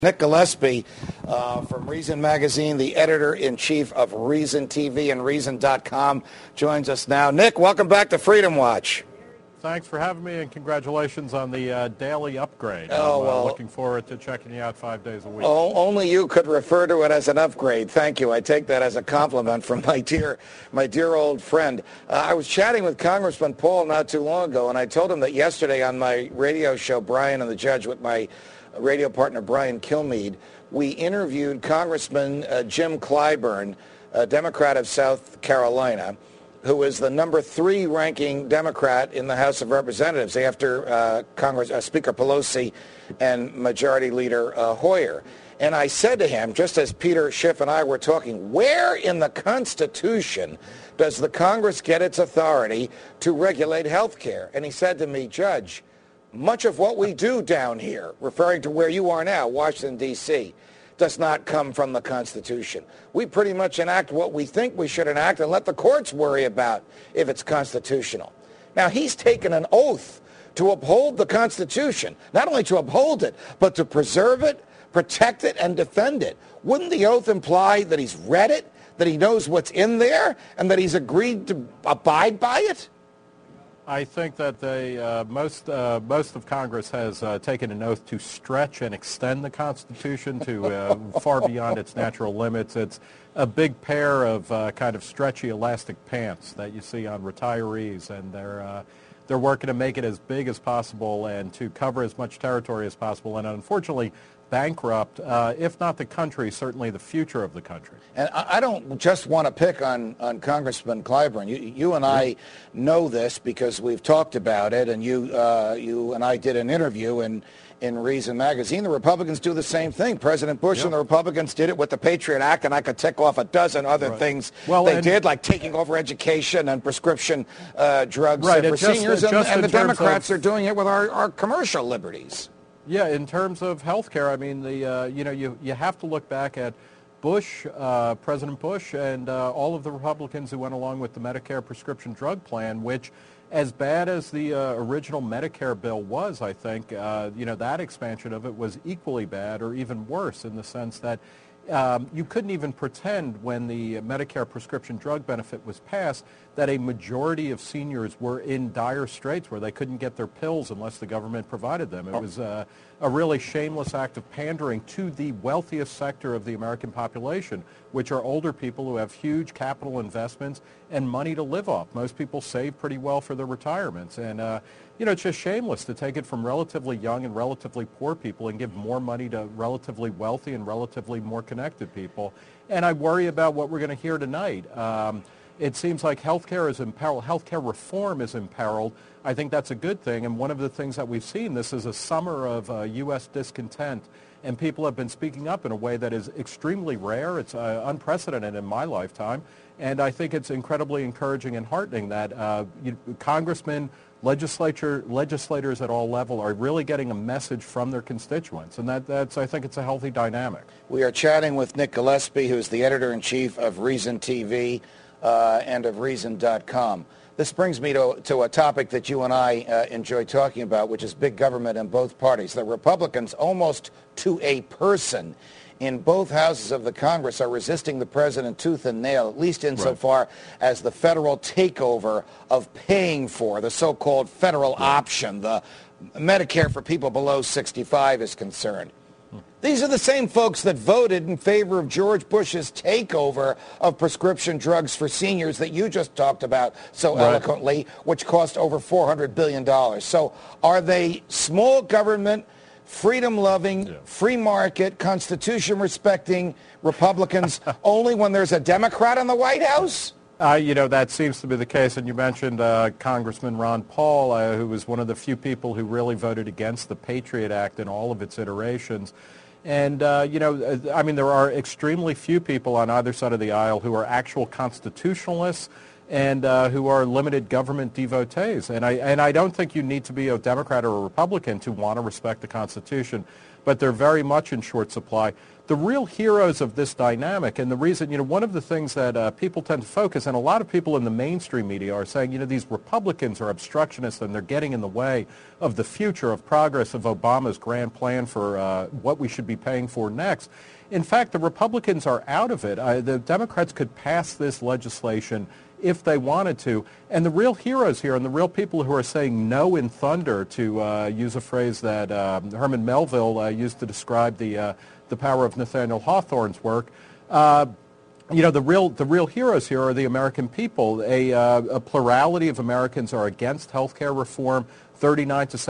Nick Gillespie from Reason Magazine, the editor-in-chief of Reason TV and Reason.com, joins us now. Nick, welcome back to Freedom Watch. Thanks for having me, and congratulations on the daily upgrade. I'm looking forward to checking you out 5 days a week. Only you could refer to it as an upgrade. Thank you. I take that as a compliment from my dear old friend. I was chatting with Congressman Paul not too long ago, and I told him that yesterday on my radio show, Brian and the Judge, with my radio partner Brian Kilmeade, we interviewed Congressman Jim Clyburn, a Democrat of South Carolina, who is the number 3 ranking Democrat in the House of Representatives after Speaker Pelosi and Majority Leader Hoyer. And I said to him, just as Peter Schiff and I were talking, where in the Constitution does the Congress get its authority to regulate health care? And he said to me, Judge, much of what we do down here, referring to where you are now, Washington, D.C., does not come from the Constitution. We pretty much enact what we think we should enact and let the courts worry about if it's constitutional. Now, he's taken an oath to uphold the Constitution, not only to uphold it, but to preserve it, protect it, and defend it. Wouldn't the oath imply that he's read it, that he knows what's in there, and that he's agreed to abide by it? I think that most of Congress has taken an oath to stretch and extend the Constitution to far beyond its natural limits. It's a big pair of kind of stretchy elastic pants that you see on retirees, and they're working to make it as big as possible and to cover as much territory as possible, and unfortunately bankrupt, if not the country, certainly the future of the country. And I don't just want to pick on Congressman Clyburn. You and I know this because we've talked about it, and you and I did an interview in Reason Magazine. The Republicans do the same thing. President Bush and the Republicans did it with the Patriot Act, and I could tick off a dozen other things they did, like taking over education and prescription drugs for seniors, and the Democrats are doing it with our commercial liberties. Yeah, in terms of health care, I mean, you have to look back at Bush, President Bush, and all of the Republicans who went along with the Medicare prescription drug plan, which, as bad as the original Medicare bill was, I think, that expansion of it was equally bad or even worse in the sense that you couldn't even pretend when the Medicare prescription drug benefit was passed that a majority of seniors were in dire straits where they couldn't get their pills unless the government provided them. It was a really shameless act of pandering to the wealthiest sector of the American population, which are older people who have huge capital investments and money to live off. Most people save pretty well for their retirements. And, it's just shameless to take it from relatively young and relatively poor people and give more money to relatively wealthy and relatively more connected people. And I worry about what we're going to hear tonight. It seems like healthcare is imperiled. Healthcare reform is imperiled. I think that's a good thing. And one of the things that we've seen, this is a summer of U.S. discontent, and people have been speaking up in a way that is extremely rare. It's unprecedented in my lifetime. And I think it's incredibly encouraging and heartening that congressmen, legislators at all levels are really getting a message from their constituents. And that's I think it's a healthy dynamic. We are chatting with Nick Gillespie, who is the editor-in-chief of Reason TV and of Reason.com. This brings me to a topic that you and I enjoy talking about, which is big government in both parties. The Republicans, almost to a person, in both houses of the Congress are resisting the president tooth and nail, at least insofar as the federal takeover of paying for the so-called federal option, the Medicare for people below 65 is concerned. These are the same folks that voted in favor of George Bush's takeover of prescription drugs for seniors that you just talked about so eloquently, which cost over $400 billion. So are they small government, freedom-loving, free market, Constitution-respecting Republicans only when there's a Democrat in the White House? That seems to be the case. And you mentioned Congressman Ron Paul, who was one of the few people who really voted against the Patriot Act in all of its iterations. And, there are extremely few people on either side of the aisle who are actual constitutionalists and who are limited government devotees. And I don't think you need to be a Democrat or a Republican to want to respect the Constitution, but they're very much in short supply. the real heroes of this dynamic, and the reason, one of the things that people tend to focus, and a lot of people in the mainstream media are saying, these Republicans are obstructionists and they're getting in the way of the future, of progress, of Obama's grand plan for what we should be paying for next. In fact, the Republicans are out of it. The Democrats could pass this legislation if they wanted to. And the real heroes here and the real people who are saying no in thunder, to use a phrase that Herman Melville used to describe the power of Nathaniel Hawthorne's work, the real heroes here are the American people. A plurality of Americans are against health care reform. 39 to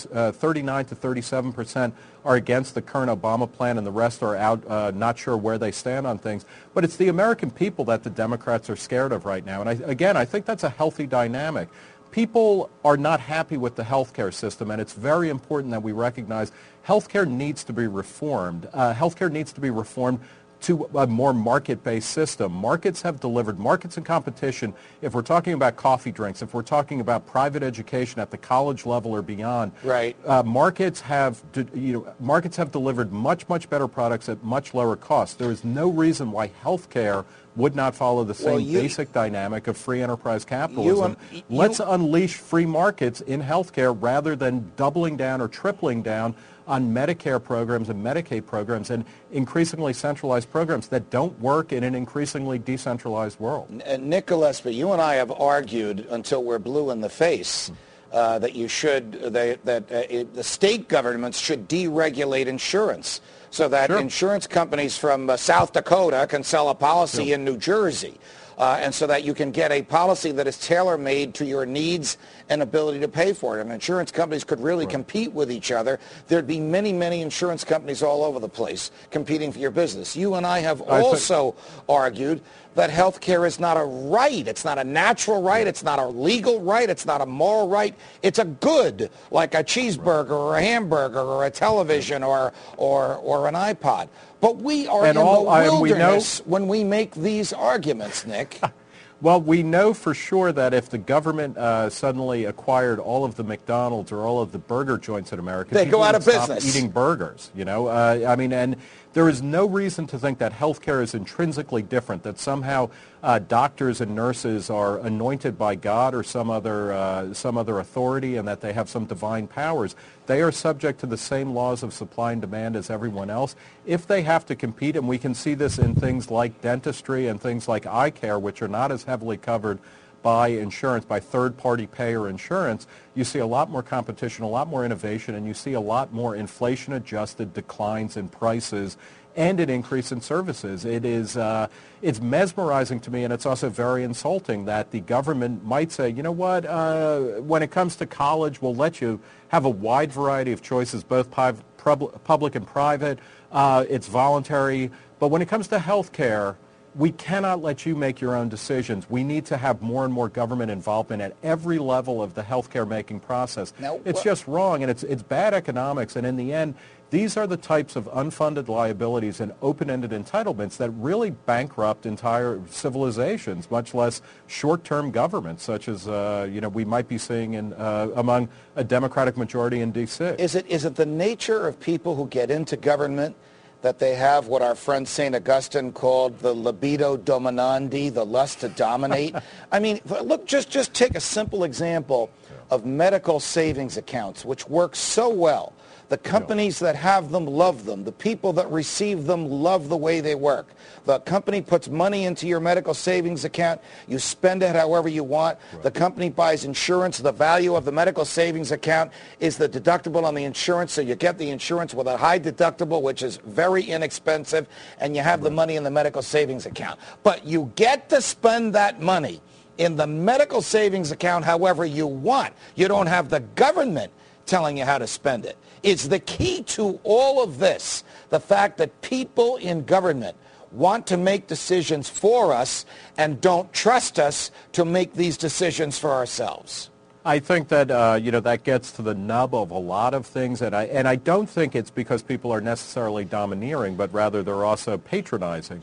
37% are against the current Obama plan, and the rest are out, not sure where they stand on things. But it's the American people that the Democrats are scared of right now. And I think that's a healthy dynamic. People are not happy with the healthcare system, and it's very important that we recognize healthcare needs to be reformed. Healthcare needs to be reformed to a more market-based system. Markets have delivered, markets and competition, if we're talking about coffee drinks, if we're talking about private education at the college level or beyond, right. Markets have delivered much, much better products at much lower cost. There is no reason why healthcare would not follow the same basic dynamic of free enterprise capitalism. Let's unleash free markets in healthcare rather than doubling down or tripling down on Medicare programs and Medicaid programs and increasingly centralized programs that don't work in an increasingly decentralized world. Nick Gillespie, you and I have argued until we're blue in the face that the state governments should deregulate insurance so that insurance companies from South Dakota can sell a policy in New Jersey. And so that you can get a policy that is tailor-made to your needs and ability to pay for it. And insurance companies could really compete with each other. There'd be many, many insurance companies all over the place competing for your business. You and I have also argued that health care is not a right. It's not a natural right. It's not a legal right. It's not a moral right. It's a good, like a cheeseburger or a hamburger or a television or an iPod. But we are in the wilderness when we make these arguments, Nick. Well, we know for sure that if the government suddenly acquired all of the McDonald's or all of the burger joints in America, they go out of business. Stop eating burgers. And there is no reason to think that healthcare is intrinsically different, that somehow doctors and nurses are anointed by God or some other authority, and that they have some divine powers. They are subject to the same laws of supply and demand as everyone else. If they have to compete, and we can see this in things like dentistry and things like eye care, which are not as heavily covered by insurance, by third-party payer insurance, you see a lot more competition, a lot more innovation, and you see a lot more inflation-adjusted declines in prices and an increase in services. It's mesmerizing to me, and it's also very insulting that the government might say, you know what, when it comes to college, we'll let you have a wide variety of choices, both public and private. It's voluntary. But when it comes to health care, we cannot let you make your own decisions. We need to have more and more government involvement at every level of the healthcare making process. It's just wrong, and it's bad economics. And in the end, these are the types of unfunded liabilities and open-ended entitlements that really bankrupt entire civilizations, much less short-term governments, such as we might be seeing among a Democratic majority in D.C. Is it the nature of people who get into government that they have what our friend St. Augustine called the libido dominandi, the lust to dominate? I mean, look, just take a simple example of medical savings accounts, which work so well. The companies that have them love them. The people that receive them love the way they work. The company puts money into your medical savings account. You spend it however you want. Right. The company buys insurance. The value of the medical savings account is the deductible on the insurance. So you get the insurance with a high deductible, which is very inexpensive, and you have the money in the medical savings account. But you get to spend that money in the medical savings account however you want. You don't have the government telling you how to spend it. It's the key to all of this, the fact that people in government want to make decisions for us and don't trust us to make these decisions for ourselves. I think that that gets to the nub of a lot of things, and I don't think it's because people are necessarily domineering, but rather they're also patronizing.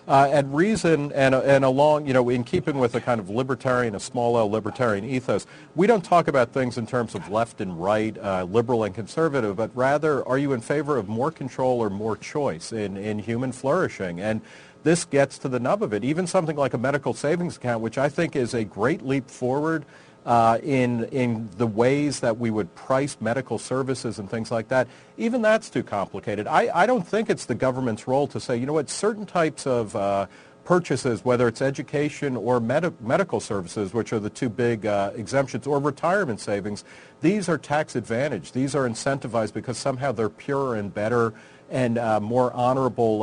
And Reason, and along, in keeping with a kind of libertarian, a small L libertarian ethos, we don't talk about things in terms of left and right, liberal and conservative, but rather, are you in favor of more control or more choice in human flourishing? And this gets to the nub of it. Even something like a medical savings account, which I think is a great leap forward in the ways that we would price medical services and things like that, even that's too complicated. I don't think it's the government's role to say, certain types of purchases, whether it's education or medical services, which are the two big exemptions, or retirement savings, these are tax advantaged. These are incentivized because somehow they're purer and better and more honorable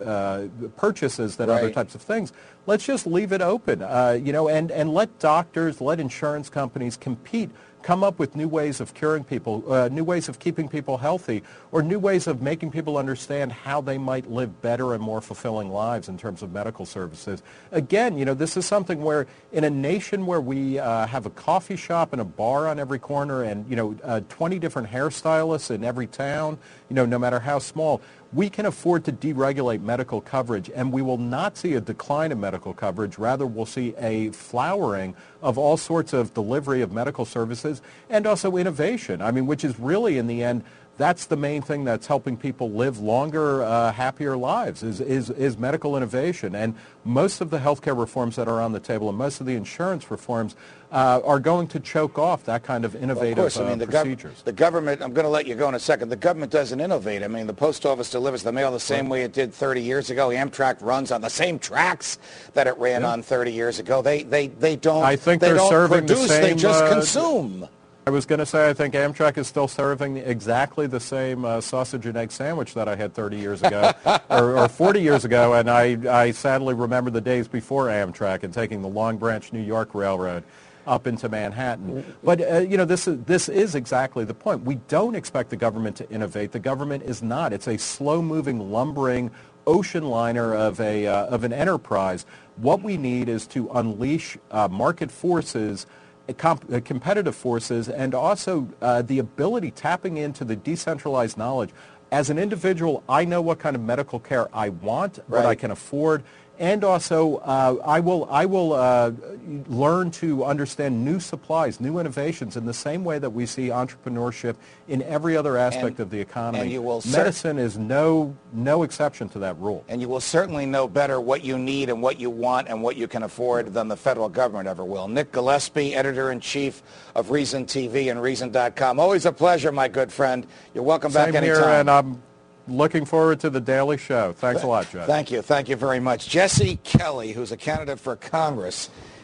purchases than other types of things. Let's just leave it open, and let doctors, let insurance companies compete, come up with new ways of curing people, new ways of keeping people healthy, or new ways of making people understand how they might live better and more fulfilling lives in terms of medical services. Again, this is something where in a nation where we have a coffee shop and a bar on every corner and, 20 different hairstylists in every town, no matter how small, we can afford to deregulate medical coverage, and we will not see a decline in medical coverage. Rather, we'll see a flowering of all sorts of delivery of medical services and also innovation, which is really, in the end, that's the main thing that's helping people live longer, happier lives is medical innovation. And most of the healthcare reforms that are on the table and most of the insurance reforms are going to choke off that kind of innovative procedures. The government, I'm going to let you go in a second, the government doesn't innovate. The post office delivers the mail the same way it did 30 years ago. Amtrak runs on the same tracks that it ran on 30 years ago. They don't, I think they they're don't serving produce, the same, they just consume. I was going to say, I think Amtrak is still serving exactly the same sausage and egg sandwich that I had 30 years ago, or 40 years ago, and I sadly remember the days before Amtrak and taking the Long Branch, New York Railroad up into Manhattan. But, this is exactly the point. We don't expect the government to innovate. The government is not. It's a slow-moving, lumbering ocean liner of an enterprise. What we need is to unleash market forces, competitive forces, and also the ability, tapping into the decentralized knowledge. As an individual, I know what kind of medical care I want, what I can afford, and also I will learn to understand new supplies, new innovations in the same way that we see entrepreneurship in every other aspect of the economy. And you will medicine is no exception to that rule. And you will certainly know better what you need and what you want and what you can afford than the federal government ever will. Nick Gillespie, editor-in-chief of Reason TV and Reason.com. Always a pleasure, my good friend. You're welcome back anytime. Same here, and I'm looking forward to the Daily Show. Thanks a lot, Jeff. Thank you. Thank you very much. Jesse Kelly, who's a candidate for Congress